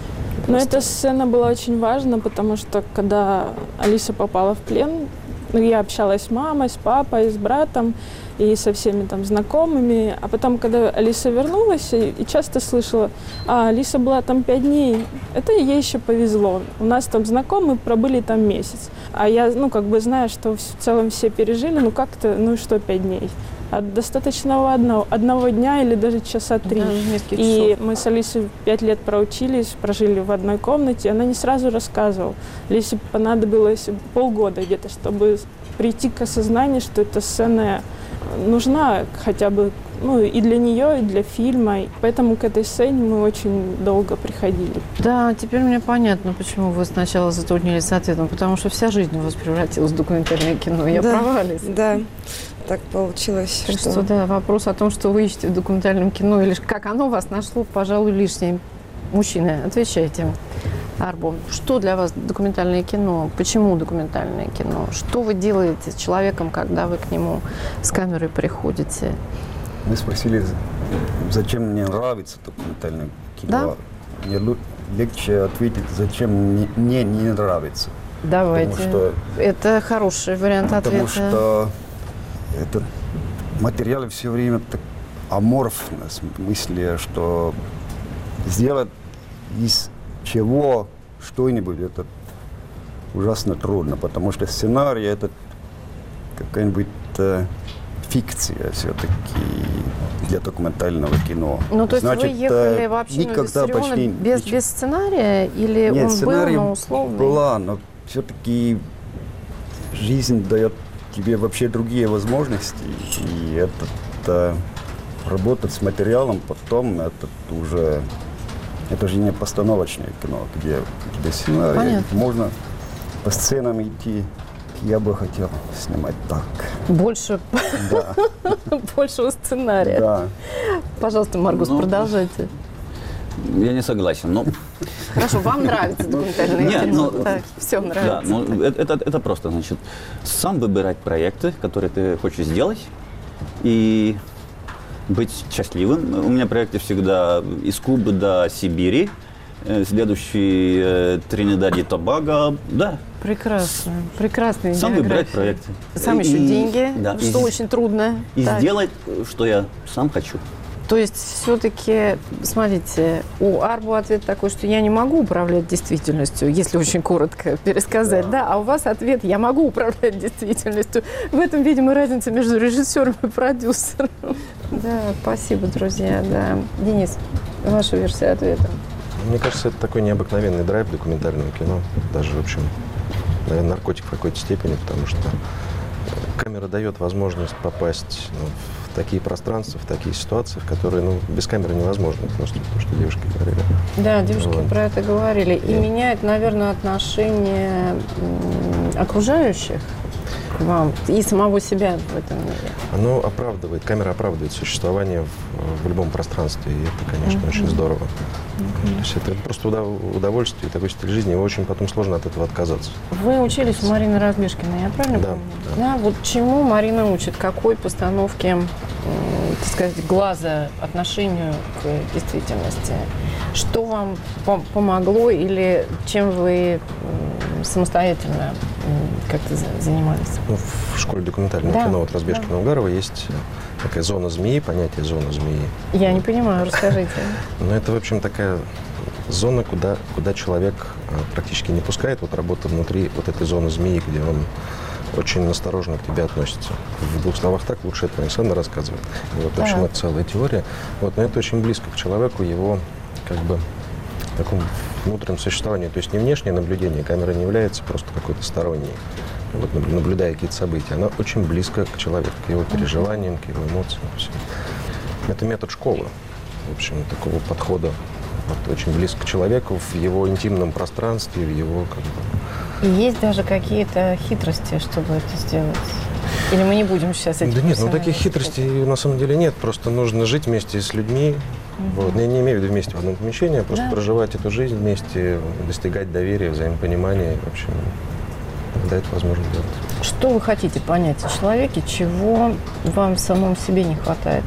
Но эта сцена была очень важна, потому что когда Алиса попала в плен, я общалась с мамой, с папой, с братом и со всеми там знакомыми. А потом, когда Алиса вернулась, и часто слышала, Алиса была там 5 дней, это ей еще повезло. У нас там знакомые пробыли там месяц. А я, знаю, что в целом все пережили, как-то, 5 дней. А достаточно одного дня или даже часа 3. И мы с Алисой 5 лет проучились, прожили в одной комнате. Она не сразу рассказывала. Алисе понадобилось полгода где-то, чтобы прийти к осознанию, что эта сцена нужна хотя бы и для нее, и для фильма. И поэтому к этой сцене мы очень долго приходили. Да, теперь мне понятно, почему вы сначала затруднились с ответом, потому что вся жизнь у вас превратилась в документальное кино. Я права, Алиса? Да. Так получилось, что... Да, вопрос о том, что вы ищете в документальном кино, или как оно вас нашло, пожалуй, лишнее. Мужчины, отвечайте. Арбо, что для вас документальное кино? Почему документальное кино? Что вы делаете с человеком, когда вы к нему с камерой приходите? Вы спросили, зачем мне нравится документальное кино. Да? Мне легче ответить, зачем мне не нравится. Давайте. Это хороший вариант ответа. Потому что этот материал все время так аморфно, в смысле, что сделать из чего что-нибудь, это ужасно трудно, потому что сценарий это какая-нибудь фикция все-таки для документального кино. То есть вы ехали вообще на Виссариона без сценария, или Нет, он был, но условный? Была, но все-таки жизнь дает тебе вообще другие возможности, и работать с материалом потом, это же не постановочное кино, где сценарий, понятно. Можно по сценам идти. Я бы хотел снимать так. Больше? Да. Большего сценария? Да. Пожалуйста, Маргус, продолжайте. Я не согласен, но... Хорошо, вам нравится документальное кино? Так, все нравится. Да, ну, это просто, значит, сам выбирать проекты, которые ты хочешь сделать, и быть счастливым. У меня проекты всегда из Кубы до Сибири, следующий Тринидад и Тобаго, да. Прекрасно, прекрасные сам выбирать проекты. Сам еще деньги, да, что очень трудно. И сделать, что я сам хочу. То есть все-таки, смотрите, у Арбу ответ такой, что я не могу управлять действительностью, если очень коротко пересказать, да, а у вас ответ «я могу управлять действительностью». В этом, видимо, разница между режиссером и продюсером. Да, спасибо, друзья, да. Денис, ваша версия ответа? Мне кажется, это такой необыкновенный драйв документального кино, даже, в общем, наверное, наркотик в какой-то степени, потому что камера дает возможность попасть в такие пространства, в такие ситуации, в которые без камеры невозможно, просто то, что девушки говорили. Да, девушки про это говорили. И меняет, наверное, отношение окружающих к вам и самого себя в этом мире. Оно оправдывает, камера оправдывает существование в любом пространстве, и это, конечно, очень здорово. То есть это просто удовольствие, такой стиль жизни, его очень потом сложно от этого отказаться. Вы учились у Марины Разбежкиной, я правильно помню? Да. Вот чему Марина учит, какой постановке, так сказать, глаза отношению к действительности? Что вам помогло или чем вы самостоятельно как-то занимались? В школе документального кино от Разбежкина Угарова есть такая зона змеи, понятие зона змеи. Я не понимаю, расскажите. Ну, это, в общем, такая зона, куда человек практически не пускает. Вот работа внутри вот этой зоны змеи, где он очень осторожно к тебе относится. В двух словах так, лучше это Александр рассказывает. И вот, в общем, это целая теория. Вот, но это очень близко к человеку, его как бы такому внутреннему существованию. То есть не внешнее наблюдение, камера не является просто какой-то сторонней, вот, наблюдая какие-то события. Она очень близко к человеку, к его переживаниям, к его эмоциям. Все. Это метод школы, в общем, такого подхода. Вот, очень близко к человеку, в его интимном пространстве, в его как бы... И есть даже какие-то хитрости, чтобы это сделать? Или мы не будем сейчас этим? Да нет, таких хитростей на самом деле нет. Просто нужно жить вместе с людьми. Вот. Я не имею в виду вместе в одном помещении, а просто проживать эту жизнь вместе, достигать доверия, взаимопонимания. В общем, дает возможность делать. Что вы хотите понять о человеке, чего вам в самом себе не хватает?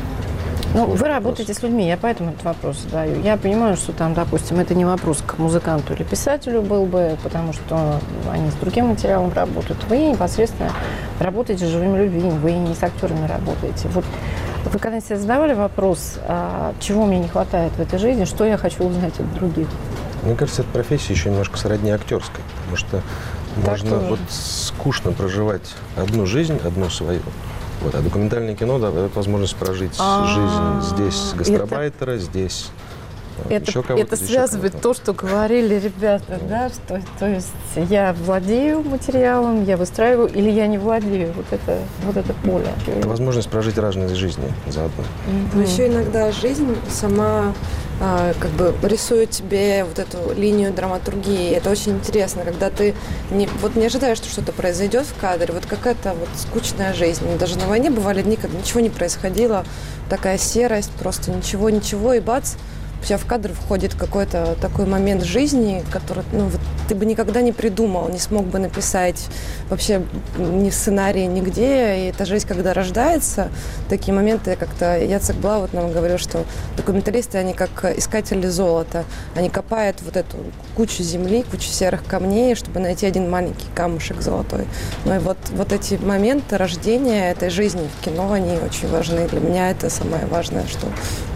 Ну, вы работаете с людьми, я поэтому этот вопрос задаю. Я понимаю, что там, допустим, это не вопрос к музыканту или писателю был бы, потому что они с другим материалом работают. Вы непосредственно работаете с живыми людьми, вы не с актерами работаете. Вот вы когда-нибудь себе задавали вопрос, чего мне не хватает в этой жизни, что я хочу узнать от других? Мне кажется, эта профессия еще немножко сродни актерской, потому что можно скучно проживать одну жизнь, одну свою. Вот. А документальное кино дает возможность прожить жизнь здесь гастарбайтера, здесь еще кого-то. Это связывает то, что говорили ребята, да, что то есть я владею материалом, я выстраиваю, или я не владею, вот это поле. Это возможность прожить разные жизни заодно. Еще иногда жизнь сама как бы рисует тебе вот эту линию драматургии. Это очень интересно, когда ты не ожидаешь, что что-то произойдет в кадре. Вот какая-то вот скучная жизнь. Даже на войне бывали дни, когда ничего не происходило, такая серость, просто ничего, и бац, у тебя в кадр входит какой-то такой момент жизни, который ты бы никогда не придумал, не смог бы написать вообще ни в сценарии, нигде. И эта жизнь, когда рождается, такие моменты, как-то Яцек Блауэт нам говорил, что документалисты, они как искатели золота. Они копают вот эту кучу земли, кучу серых камней, чтобы найти один маленький камушек золотой. Ну и вот эти моменты рождения этой жизни в кино, они очень важны. Для меня это самое важное, что...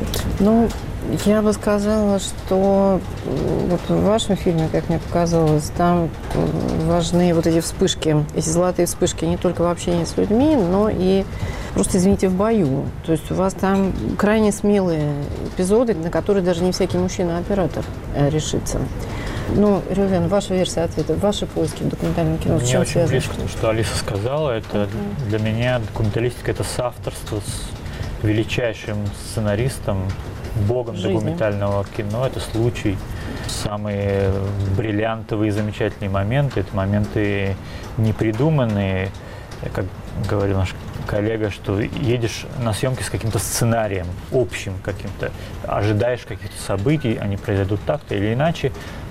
Я бы сказала, что вот в вашем фильме, как мне показалось, там важны вот эти вспышки, эти золотые вспышки не только в общении с людьми, но и просто, извините, в бою. То есть у вас там крайне смелые эпизоды, на которые даже не всякий мужчина-оператор решится. Ну, Рювен, ваша версия ответа, ваши поиски в документальном кино, с чем очень близко то, что Алиса сказала. Это для меня документалистика – это соавторство с величайшим сценаристом, богом документального кино. Это случай. Самые бриллиантовые, замечательные моменты – это моменты непридуманные, как говорил наш коллега, что едешь на съемки с каким-то сценарием, общим каким-то, ожидаешь каких-то событий, они произойдут так-то или иначе,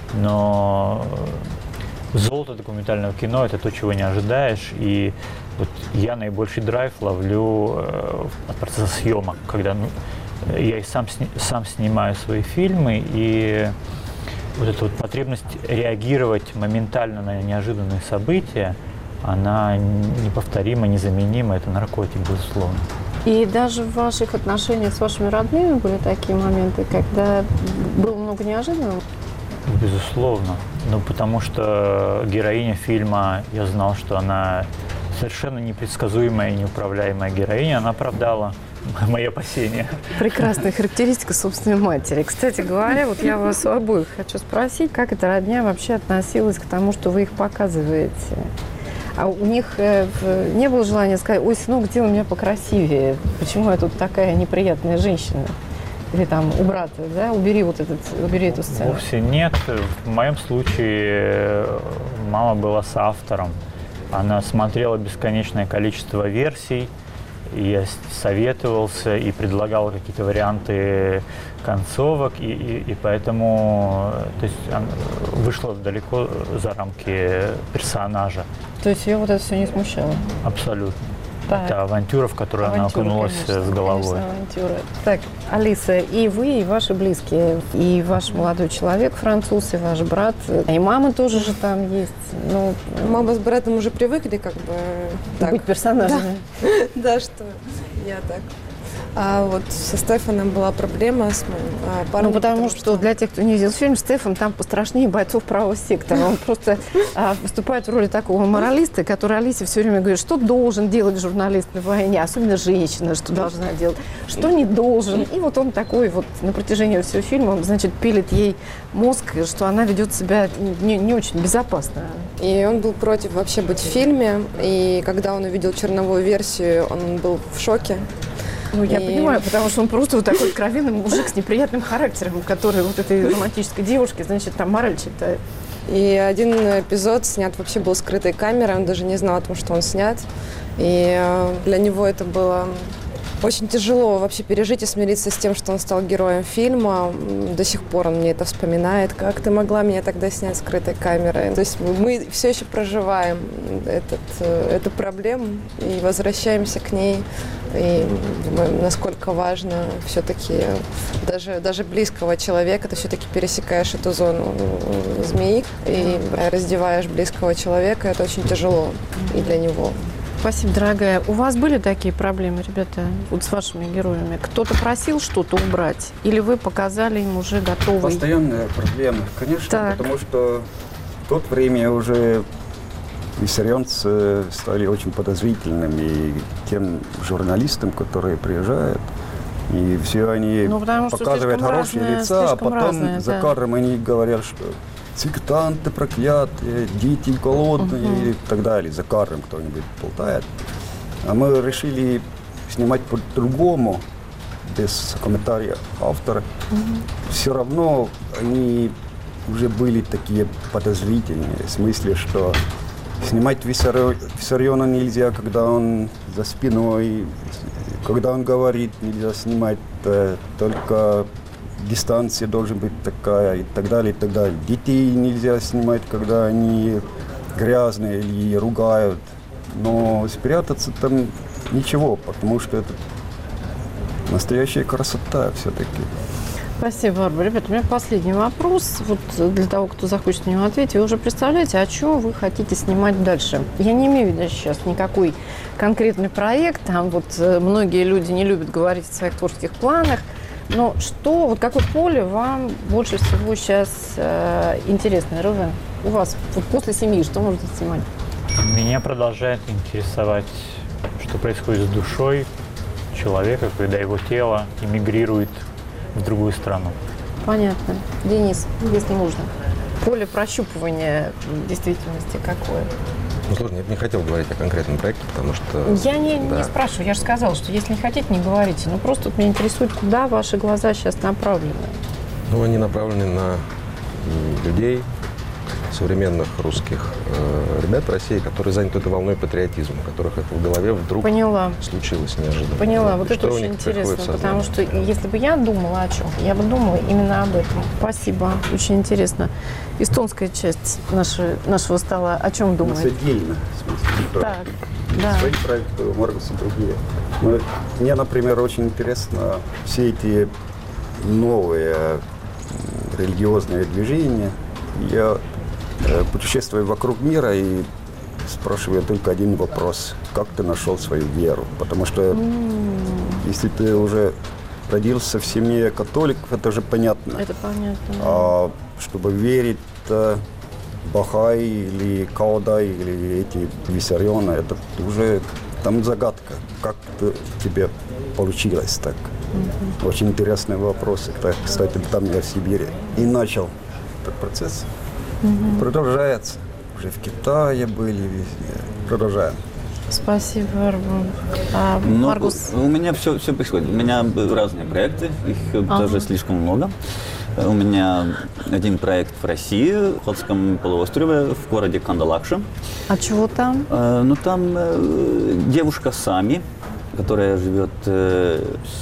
но золото документального кино – это то, чего не ожидаешь, и вот я наибольший драйв ловлю от процесса съемок, когда я и сам снимаю свои фильмы, и вот эта вот потребность реагировать моментально на неожиданные события, она неповторима, незаменима, это наркотик, безусловно. И даже в ваших отношениях с вашими родными были такие моменты, когда было много неожиданного? Безусловно. Ну, потому что героиня фильма, я знал, что она совершенно непредсказуемая и неуправляемая героиня, она оправдала мои опасения. Прекрасная характеристика собственной матери. Кстати говоря, вот я вас обоих хочу спросить, как эта родня вообще относилась к тому, что вы их показываете? А у них не было желания сказать: ой, сынок, сделай меня покрасивее, почему я тут такая неприятная женщина? Или там у брата, да, убери эту сцену. Вовсе нет. В моем случае мама была соавтором. Она смотрела бесконечное количество версий, и я советовался и предлагал какие-то варианты концовок, и поэтому то есть, вышла далеко за рамки персонажа. То есть ее вот это все не смущало? Абсолютно. Так. Это авантюра, в которую она окунулась, конечно, с головой. Авантюра. Так, Алиса, и вы, и ваши близкие, и ваш молодой человек француз, и ваш брат, и мама тоже же там есть. Ну, мама с братом уже привыкли как бы так. Быть персонажами. Да, что я так. А вот со Стефаном была проблема с моим парнем. Ну, потому что для тех, кто не видел фильм, Стефан там пострашнее бойцов правого сектора. Он просто выступает в роли такого моралиста, который Алисе все время говорит, что должен делать журналист на войне, особенно женщина, что должна делать, что не должен. И вот он такой вот на протяжении всего фильма, он, значит, пилит ей мозг, что она ведет себя не очень безопасно. И он был против вообще быть в фильме. И когда он увидел черновую версию, он был в шоке. Ну, я понимаю, потому что он просто вот такой откровенный мужик с неприятным характером, который вот этой романтической девушке, значит, там мораль читает. И один эпизод снят вообще был скрытой камерой, он даже не знал о том, что он снят. И для него это было очень тяжело вообще пережить и смириться с тем, что он стал героем фильма. До сих пор он мне это вспоминает. Как ты могла меня тогда снять скрытой камерой? То есть мы все еще проживаем эту проблему и возвращаемся к ней. И насколько важно все-таки даже близкого человека, ты все-таки пересекаешь эту зону змеи и раздеваешь близкого человека. Это очень тяжело и для него. Спасибо, дорогая. У вас были такие проблемы, ребята, вот с вашими героями? Кто-то просил что-то убрать? Или вы показали им уже готовый? Постоянная проблема, конечно, так. Потому что в то время уже виссарионцы стали очень подозрительными тем журналистам, которые приезжают. И все они показывают хорошие лица, а потом за кадром они говорят, что сектанты проклятые, дети голодные и так далее. За кадром кто-нибудь болтает. А мы решили снимать по-другому, без комментариев автора. Все равно они уже были такие подозрительные, в смысле, что снимать Виссариона нельзя, когда он за спиной, когда он говорит, нельзя снимать, только дистанция должна быть такая и так далее, и так далее. Детей нельзя снимать, когда они грязные или ругают. Но спрятаться там ничего, потому что это настоящая красота все-таки. Спасибо, Барбара. Ребята, у меня последний вопрос. Вот для того, кто захочет на него ответить, вы уже представляете, о чем вы хотите снимать дальше? Я не имею в виду сейчас никакой конкретный проект. Там вот многие люди не любят говорить о своих творческих планах. Но что, вот какое поле вам больше всего сейчас интересно, Рувен? У вас вот после семьи что можно снимать? Меня продолжает интересовать, что происходит с душой человека, когда его тело эмигрирует в другую страну. Понятно. Денис, если можно. Поле прощупывания действительности какое? Ну, сложно, я бы не хотел говорить о конкретном проекте, потому что... Я не спрашиваю, я же сказала, что если не хотите, не говорите. Но просто вот меня интересует, куда ваши глаза сейчас направлены. Ну, они направлены на людей современных русских ребят в России, которые заняты этой волной патриотизма, у которых это в голове вдруг случилось неожиданно. Поняла. Вот это очень интересно, потому что если бы я думала о чем, я бы думала именно об этом. Спасибо. Очень интересно. Эстонская часть нашего стола о чем думает? У нас отдельно. В смысле, так. Да. Свои проекты у Маргуса другие. Но мне, например, очень интересно все эти новые религиозные движения. Я путешествую вокруг мира и спрашиваю только один вопрос. Как ты нашел свою веру? Потому что если ты уже родился в семье католиков, это же понятно. Это понятно. А чтобы верить Бахай или Каудай или эти Виссариона, это уже там загадка. Как тебе получилось так? Очень интересные вопросы. Кстати, там я в Сибири. И начал этот процесс. Продолжается. Уже в Китае были везде. Продолжаем. Спасибо, Арбун. Маргус? У меня все происходит. У меня разные проекты, их тоже слишком много. У меня один проект в России, в Охотском полуострове, в городе Кандалакша. А чего там? Там девушка Сами, которая живет в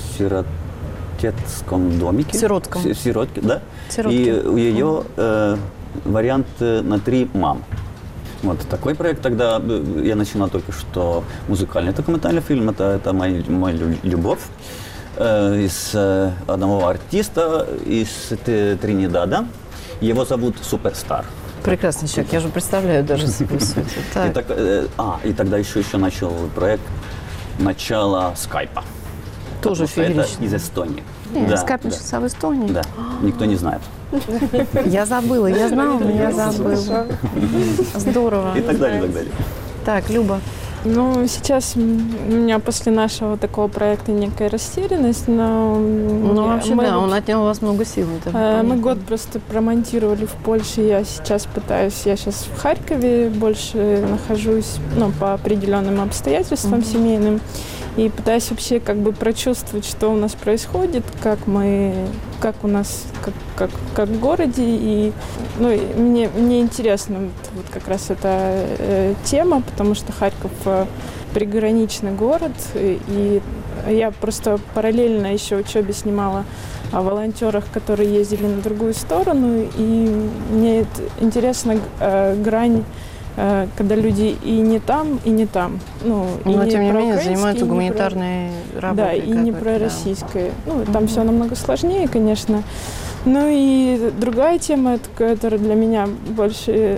сиротском домике. Сиротском. Сиротке, да. Сиротки. И у ее вариант на 3 мам. Вот такой проект. Тогда я начинал только что музыкальный документальный фильм. Это моя любовь. Из одного артиста из Тринидада. Его зовут Суперстар. Прекрасный человек, я же представляю даже себе все это. И тогда еще начал проект начала скайпа. Тоже феерично. Это из Эстонии. Скайп начался в Эстонии? Да, никто не знает. Я забыла, я знала, но я забыла. Здорово. И так далее, и так далее. Так, Люба. Сейчас у меня после нашего такого проекта некая растерянность, но... вообще, он отнял у вас много сил. Мы год просто промонтировали в Польше, я сейчас в Харькове больше нахожусь, по определенным обстоятельствам семейным, и пытаюсь вообще прочувствовать, что у нас происходит, как у нас, как в городе, и мне интересна вот как раз эта тема, потому что Харьков приграничный город, и я просто параллельно еще учебе снимала о волонтерах, которые ездили на другую сторону, и мне интересна грань, когда люди и не там, и не там. Но тем не менее занимаются гуманитарной работой. Да, и не пророссийской. Там все намного сложнее, конечно. И другая тема, которая для меня больше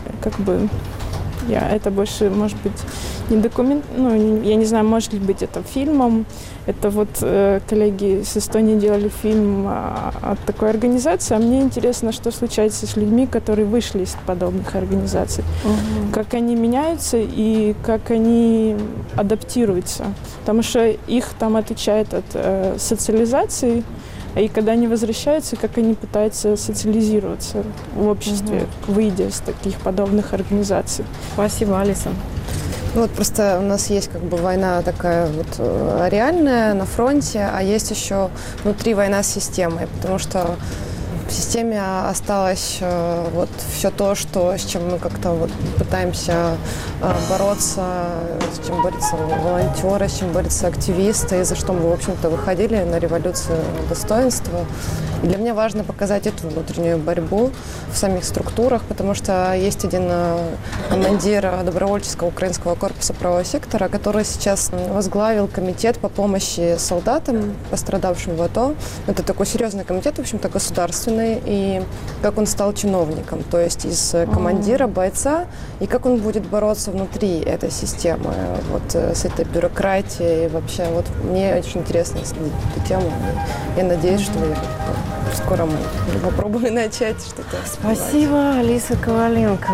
это больше, может быть, не документ, я не знаю, может ли быть это фильмом. Это коллеги с Эстонии делали фильм от такой организации, а мне интересно, что случается с людьми, которые вышли из подобных организаций. Как они меняются и как они адаптируются. Потому что их там отличает от социализации. И когда они возвращаются, как они пытаются социализироваться в обществе, выйдя из таких подобных организаций. Спасибо, Алиса. Просто у нас есть война такая реальная на фронте, а есть еще внутри война с системой, потому что в системе осталось все то, с чем мы пытаемся бороться, с чем борются волонтеры, с чем борются активисты, и за что мы, в общем-то, выходили на революцию достоинства. И для меня важно показать эту внутреннюю борьбу в самих структурах, потому что есть один командир добровольческого украинского корпуса правого сектора, который сейчас возглавил комитет по помощи солдатам, пострадавшим в АТО. Это такой серьезный комитет, в общем-то, государственный, и как он стал чиновником, то есть из командира, бойца, и как он будет бороться внутри этой системы, с этой бюрократией. И вообще, мне очень интересно следить эту тему. Я надеюсь, что скоро мы попробуем начать что-то. Спасибо, Алиса Коваленко.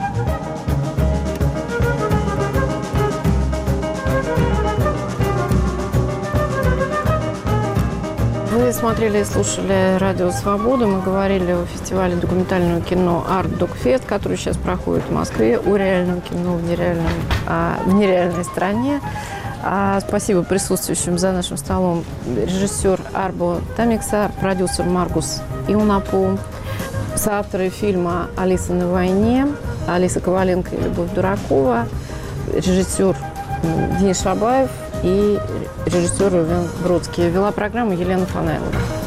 Вы смотрели и слушали «Радио Свобода». Мы говорили о фестивале документального кино «Арт Докфест», который сейчас проходит в Москве, о реальном кино в нереальной стране. Спасибо присутствующим за нашим столом режиссер Арбо Тамиксар, продюсер Маргус Иунапу. С Соавторы фильма «Алиса на войне», Алиса Коваленко и Любовь Дуракова, режиссер Денис Шабаев и режиссер Рувен Бродский. Вела программу Елена Фанайлова.